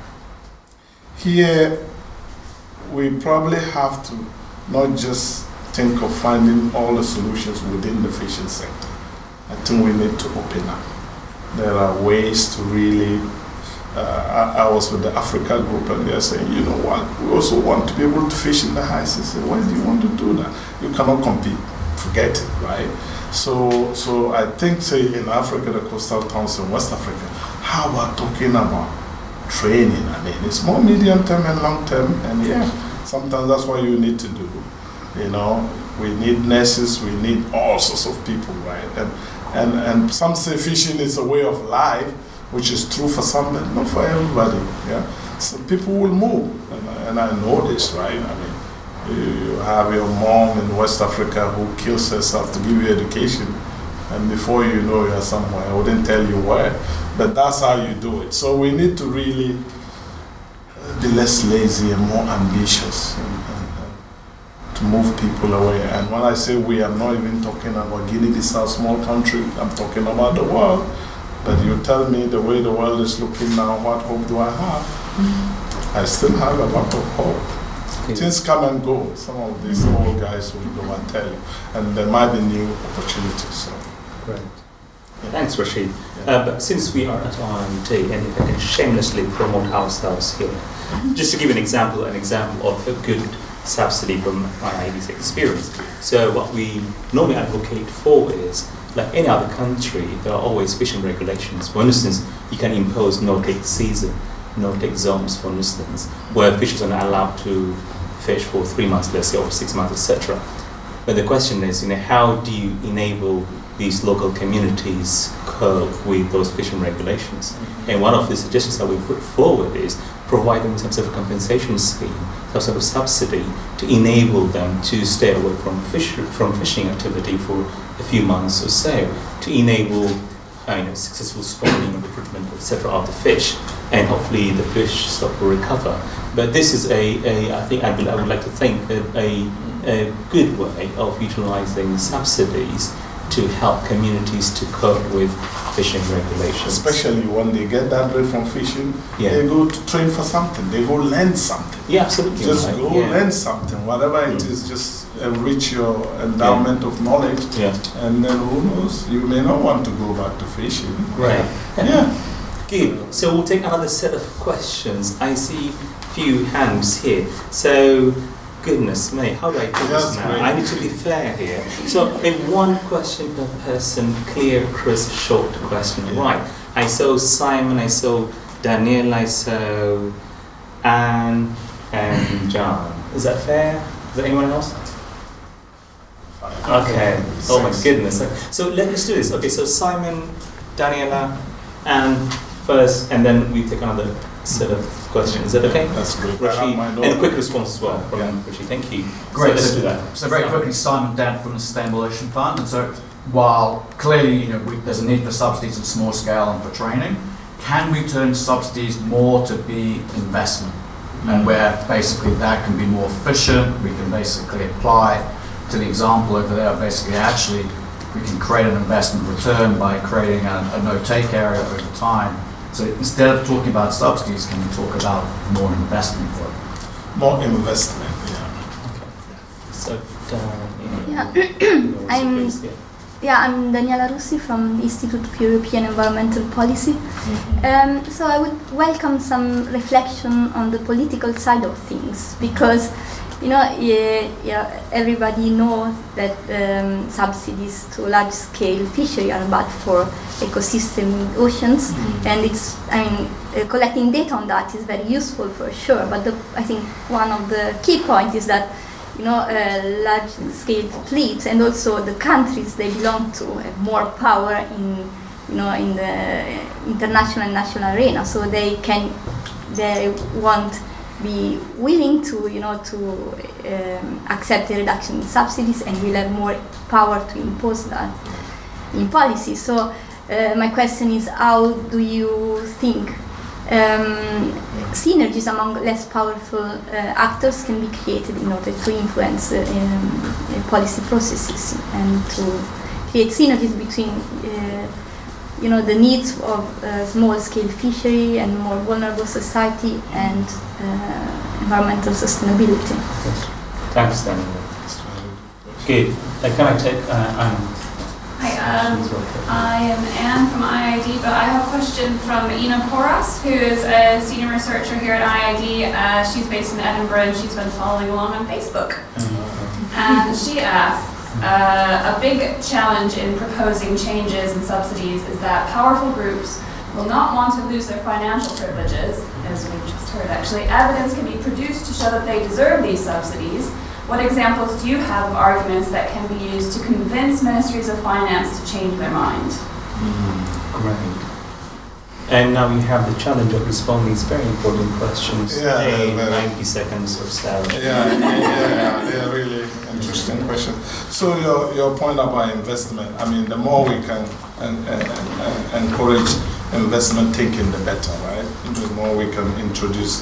Here, we probably have to not just think of finding all the solutions within the fishing sector. I think we need to open up. There are ways to really Uh, I, I was with the Africa group and they're saying, you know what, we also want to be able to fish in the heights. I said, why do you want to do that? You cannot compete. Forget it, right? So so I think, say, in Africa, the coastal towns in West Africa, how about talking about training? I mean, it's more medium term and long term, and yeah, sometimes that's what you need to do. You know, we need nurses, we need all sorts of people, right? And and, and some say fishing is a way of life, which is true for some, but not for everybody. Yeah, so people will move, and, and I know this, right? I mean, you, you have your mom in West Africa who kills herself to give you education, and before you know, you're somewhere. I wouldn't tell you where, but that's how you do it. So we need to really be less lazy and more ambitious, and, and, and to move people away. And when I say we, I'm not even talking about Guinea-Bissau, small country. I'm talking about the world. But you tell me the way the world is looking now, what hope do I have? Mm-hmm. I still have a lot of hope. Okay. Things come and go. Some of these old guys will go and tell you. And there might be new opportunities. So. Great. Yeah. Thanks, Rashid. Yeah. Uh, but since we are at R and D, and if I can shamelessly promote ourselves here, just to give an example, an example of a good subsidy from my I D C experience. So what we normally advocate for is, like any other country, there are always fishing regulations. For instance, you can impose no-take season, no-take zones, for instance, where fishers are not allowed to fish for three months, let's say, or six months, et cetera. But the question is, you know, how do you enable these local communities cope with those fishing regulations? Mm-hmm. And one of the suggestions that we put forward is provide them with some sort of compensation scheme, some sort of subsidy to enable them to stay away from fish from fishing activity for a few months or so, to enable uh, you know, successful spawning and recruitment, et cetera, of the fish, and hopefully the fish stock will recover. But this is a, a I think I would, I would like to think a, a, a good way of utilizing subsidies to help communities to cope with fishing regulations. Especially when they get that break from fishing, yeah. They go to train for something, they go learn something. Yeah, absolutely. Just right. go yeah. learn something, whatever it mm. is, just enrich your endowment yeah. of knowledge. Yeah. And then who knows, you may not want to go back to fishing. Right. Yeah. Good. So we'll take another set of questions. I see a few hands here. So, goodness me, how do I do this now? Great. I need to be fair here. So, in one question per person, clear, crisp, short question. Yeah. Right. I saw Simon, I saw Daniel, I saw Anne and John. Is that fair? Is there anyone else? Okay. Oh my goodness. So let, let's do this. Okay, so Simon, Daniela, Anne first, and then we take another set of questions. Is that okay? That's great. Rashid, and a quick response as well from Yeah. Rashid. Thank you. Great. So let's so, do that. So very quickly, Simon Dent from the Sustainable Ocean Fund. And so while clearly you know we, there's a need for subsidies at small scale and for training, can we turn subsidies more to be investment? And where basically that can be more efficient, we can basically apply to the example over there, basically actually we can create an investment return by creating a, a no-take area over time. So instead of talking about subsidies, can we talk about more investment for it? More investment, yeah. So, uh, Yeah. I'm yeah, I'm Daniela Russi from the Institute of European Environmental Policy. Um, so I would welcome some reflection on the political side of things, because you know, yeah, yeah, everybody knows that um, subsidies to large-scale fishery are bad for ecosystem in oceans, mm-hmm. and it's, I mean, uh, collecting data on that is very useful for sure. But the, I think one of the key points is that, you know, uh, large-scale fleets and also the countries they belong to have more power in, you know, in the international and national arena. So they can, they want. Be willing to, you know, to um, accept the reduction in subsidies, and will have more power to impose that in policy. So uh, my question is, how do you think um, synergies among less powerful uh, actors can be created in order to influence uh, um, policy processes and to create synergies between uh, you know, the needs of uh, small-scale fishery and more vulnerable society and uh, environmental sustainability. Thanks, Daniel. Good. Uh, can I take uh, Anne? Hi, um, I am Anne from I I D, but I have a question from Ina Porras, who is a senior researcher here at I I D. Uh, she's based in Edinburgh, and she's been following along on Facebook. Mm-hmm. And she asks, Uh, a big challenge in proposing changes in subsidies is that powerful groups will not want to lose their financial privileges, as we've just heard actually. Evidence can be produced to show that they deserve these subsidies. What examples do you have of arguments that can be used to convince ministries of finance to change their mind? Mm, great. And now you have the challenge of responding these very important questions Yeah, in uh, ninety seconds or so. Yeah, yeah, yeah, they're really interesting questions. So your, your point about investment, I mean, the more we can and, and, and encourage investment thinking, the better, right? The more we can introduce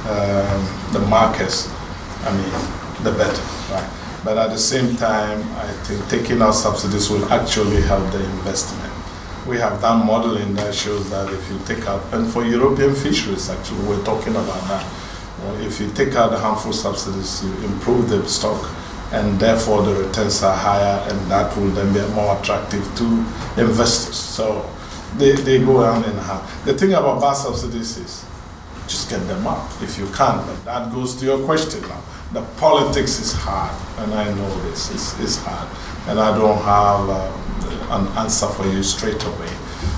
um, the markets, I mean, the better, right? But at the same time, I think taking out subsidies will actually help the investment. We have done modeling that shows that if you take out, and for European fisheries actually, we're talking about that. Well, if you take out the harmful subsidies, you improve the stock, and therefore the returns are higher, and that will then be more attractive to investors. So they, they go hand in hand. The thing about bad subsidies is just get them out if you can, but that goes to your question now. The politics is hard, and I know this, it's, it's hard, and I don't have uh, an answer for you straight away.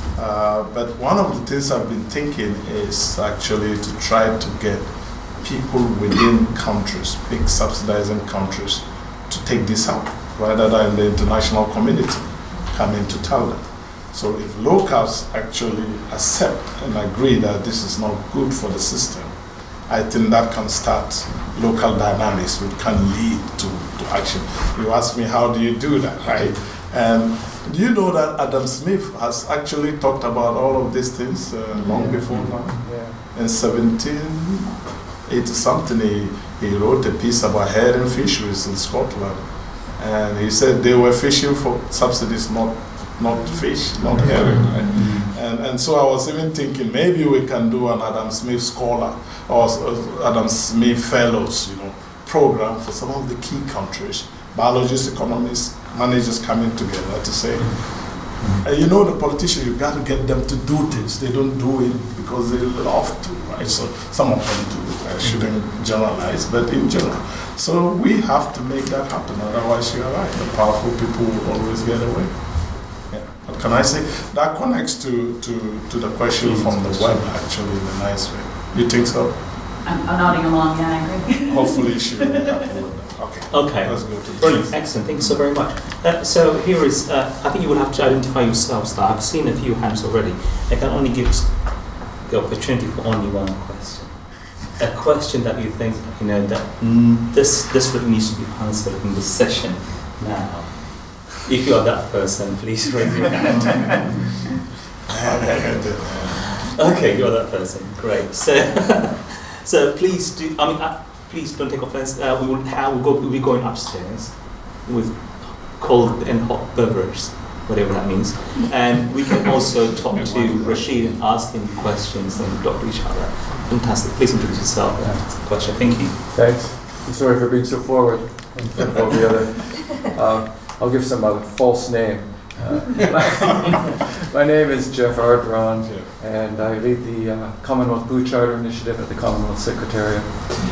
Uh, but one of the things I've been thinking is actually to try to get people within countries, big subsidizing countries, to take this up, rather than the international community coming to tell them. So if locals actually accept and agree that this is not good for the system, I think that can start local dynamics, which can lead to, to action. You ask me, how do you do that, right? And do you know that Adam Smith has actually talked about all of these things uh, long before now? Yeah. In seventeen eighty something, he, he wrote a piece about herring fisheries in Scotland. And he said they were fishing for subsidies, not not fish, not herring. Right? And, and so I was even thinking maybe we can do an Adam Smith scholar or Adam Smith fellows, you know, program for some of the key countries, biologists, economists, managers coming together to say, uh, you know, the politician, you got to get them to do things. They don't do it because they love to, right? So some of them do. I shouldn't generalize, but in general. So we have to make that happen. Otherwise, you're right. The powerful people will always get away. Yeah. What can I say? That connects to, to, to the question from the web, actually, in a nice way. You think so? I'm, I'm nodding along, yeah, I agree. Hopefully she will be happy with that. Okay. Okay. Let's go to the Brilliant. next. Excellent. Thank you so very much. Uh, so here is, uh, I think you will have to identify yourselves. Now, I've seen a few hands already. I can only give the opportunity for only one question. A question that you think, you know, that mm, this this really needs to be answered in this session now. If you are that person, please raise your hand. Okay, you're that person. Great. So, so please do. I mean, uh, please don't take offense. Uh, we will have we'll go. We'll be going upstairs with cold and hot beverages, whatever that means, and we can also talk to Rashid and ask him questions and talk to each other. Fantastic. Please introduce yourself and ask the question. Thank you. Thanks. I'm sorry for being so forward about the other. Uh, I'll give some uh, false name. Uh, my name is Jeff Ardron, and I lead the uh, Commonwealth Blue Charter Initiative at the Commonwealth Secretariat.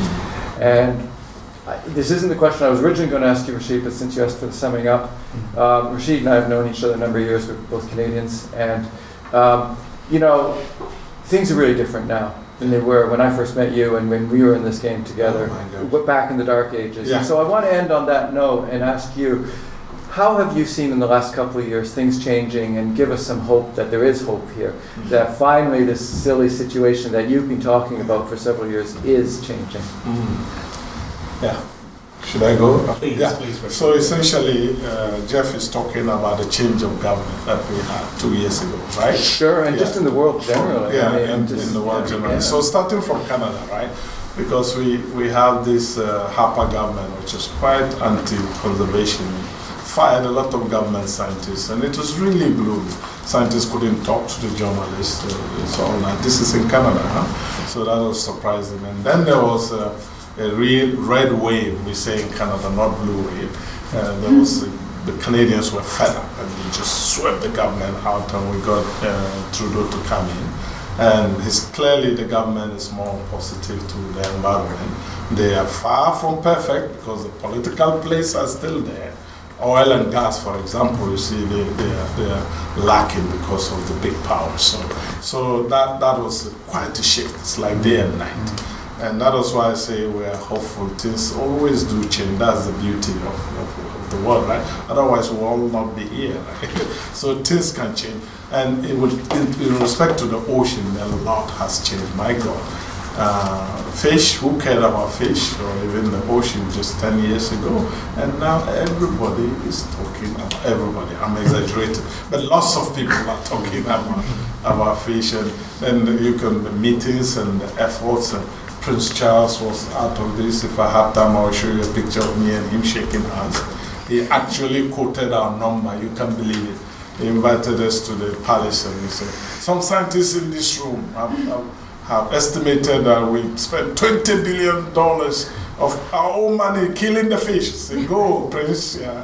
And I, this isn't the question I was originally going to ask you, Rashid, but since you asked for the summing up, um, Rashid and I have known each other a number of years. We're both Canadians, and um, you know, things are really different now than they were when I first met you and when we were in this game together, oh back in the dark ages. Yeah. And so I want to end on that note and ask you, how have you seen in the last couple of years things changing, and give us some hope that there is hope here, mm-hmm. that finally this silly situation that you've been talking about for several years is changing? Mm-hmm. Yeah. Should I go? Please, yeah. please. So essentially, uh, Jeff is talking about the change of government that we had two years ago, right? Sure, and yeah. just in the world generally. Yeah, I mean, in, just, in the world generally. Yeah. So starting from Canada, right? Because we, we have this uh, Harper government, which is quite anti-conservation, fired a lot of government scientists, and it was really gloomy. Scientists couldn't talk to the journalists, uh, so all that. This is in Canada, huh? So that was surprising. And then there was uh, a real red wave, we say in Canada, not blue wave. Uh, there was, uh, the Canadians were fed up, and we just swept the government out, and we got uh, Trudeau to come in. And it's clearly the government is more positive to the environment. They are far from perfect because the political places are still there. Oil and gas, for example, you see they, they, are, they are lacking because of the big power. So, so that, that was quite a shift. It's like day and night. And that is why I say we are hopeful. Things always do change. That's the beauty of, of, of the world, right? Otherwise, we will all not be here. Right? So things can change. And it would, in, in respect to the ocean, a lot has changed. My God. Uh, fish, who cared about fish or even the ocean just ten years ago? And now everybody is talking about everybody. I'm exaggerating, but lots of people are talking about, about fish. And then you can, the meetings and the efforts. And Prince Charles was out of this. If I have time, I'll show you a picture of me and him shaking hands. He actually quoted our number. You can't believe it. He invited us to the palace and he said, some scientists in this room have, have, have estimated that we spent twenty billion dollars of our own money killing the fish. I said, go, Prince. Yeah.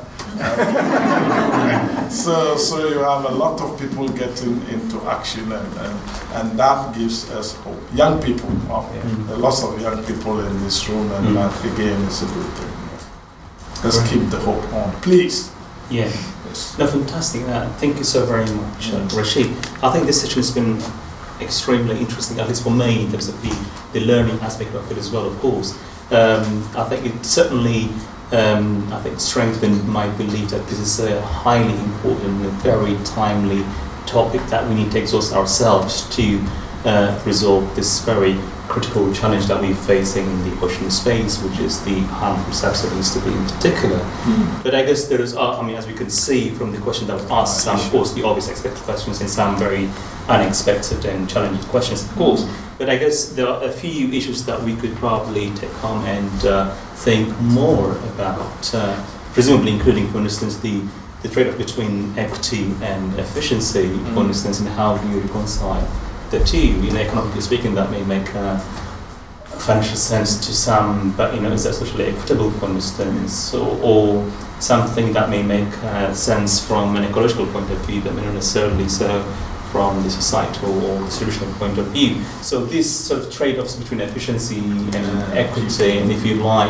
so, so you have a lot of people getting into action, and, and, and that gives us hope. Young people, wow, yeah. There are lots of young people in this room, and mm. that again is a good thing. Let's right. keep the hope on, please. Yeah. Yes. No, fantastic. Uh, thank you so very much, uh, Rashid. I think this session has been extremely interesting, at least for me, in terms of the, the learning aspect of it as well, of course. Um, I think it certainly, um, I think, strengthened my belief that this is a highly important, a very timely topic that we need to exhaust ourselves to uh, resolve this very critical challenge that we're facing in the ocean space, which is the harmful subsidies to be in particular. Mm. But I guess there is, uh, I mean, as we can see from the question that was asked, some, of course, the obvious expected questions and some very unexpected and challenging questions, of course. But I guess there are a few issues that we could probably take home and uh, think more about, uh, presumably including, for instance, the, the trade-off between equity and efficiency, mm. for instance, and how do you reconcile the two. You know, economically speaking, that may make uh, financial sense to some, but you know, is that socially equitable, for instance, or, or something that may make uh, sense from an ecological point of view, but may not necessarily so from the societal or distributional point of view. So these sort of trade-offs between efficiency and equity, and if you like,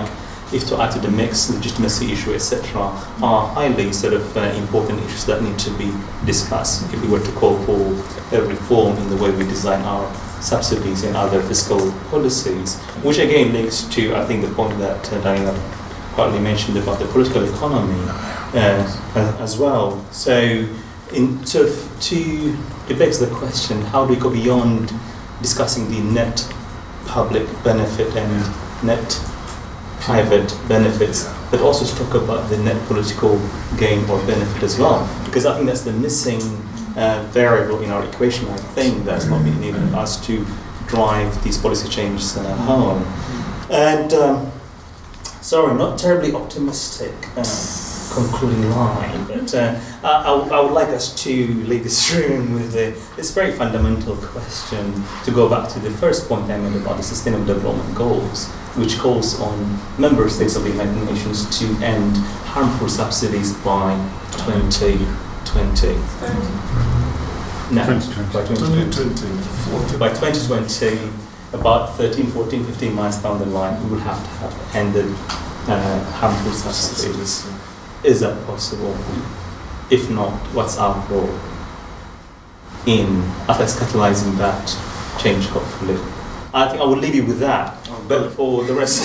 if to add to the mix, legitimacy issue, et cetera, are highly sort of uh, important issues that need to be discussed if we were to call for a reform in the way we design our subsidies and other fiscal policies, which again links to, I think, the point that uh, Diana partly mentioned about the political economy uh, uh, as well. So, in sort of to it begs the question: how do we go beyond discussing the net public benefit and net private benefits, but also to talk about the net political gain or benefit as well? Because I think that's the missing uh, variable in our equation, I think, that's not been enabling us to drive these policy changes uh, home. And, um, sorry, not terribly optimistic uh, concluding line, but uh, I, I would like us to leave this room with a, this very fundamental question, to go back to the first point I made about the Sustainable Development Goals, which calls on member states of the United Nations to end harmful subsidies by twenty twenty. No, by twenty twenty. By twenty twenty, about thirteen, fourteen, fifteen months down the line, we will have to have ended uh, harmful subsidies. Is that possible? If not, what's our role in at least catalyzing that change, hopefully? I think I will leave you with that. But for the rest,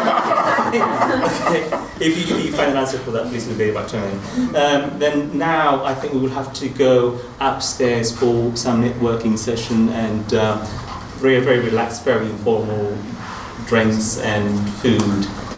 okay. if, you, if you find an answer for that, please convey it back to me. Um, then now I think we will have to go upstairs for some networking session and uh, very, very relaxed, very informal drinks and food.